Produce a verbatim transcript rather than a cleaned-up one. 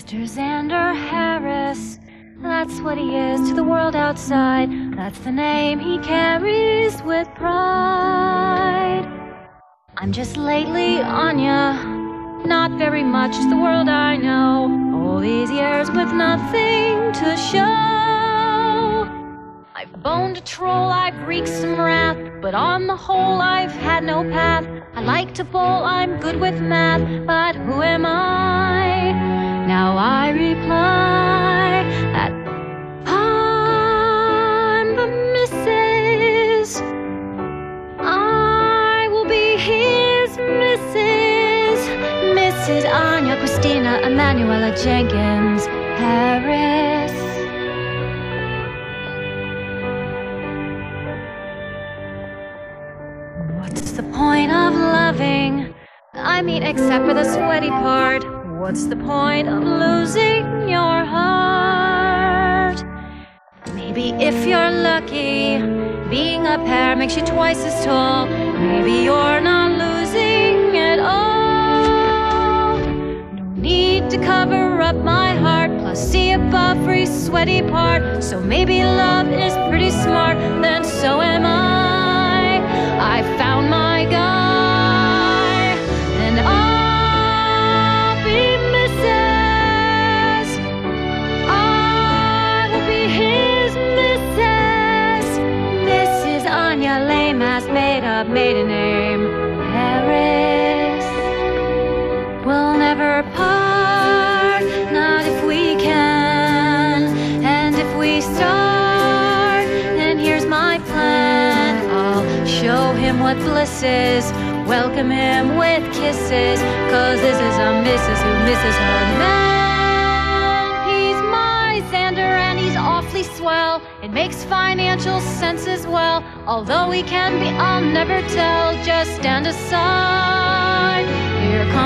Mister Xander Harris, that's what he is to the world outside. That's the name he carries with pride. I'm just lately Anya, not very much to the world I know. All these years with nothing to show. I've boned a troll, I've wreaked some wrath, but on the whole I've had no path. I like to bowl, I'm good with math, but who am I? Now I reply that I'm the missus. I will be his missus. Missus Anya Christina Emanuela Jenkins Harris. What's the point of loving? I mean, except for the sweaty part. What's the point of losing your heart? Maybe if you're lucky, being a pair makes you twice as tall. Maybe you're not losing at all. No need to cover up my heart, plus see above every sweaty part. So maybe love is pretty smart, then so am I. I found my guy, and I'll be missus. I will be his missus. Missus Anya, lame ass made up maiden name Harris. We'll never part, not if we can. And if we start, then here's my plan. I'll show him what bliss is, welcome him with kisses, cause this is a missus who misses her man. He's my Xander and he's awfully swell. It makes financial sense as well. Although he can be, I'll never tell. Just stand aside. Here comes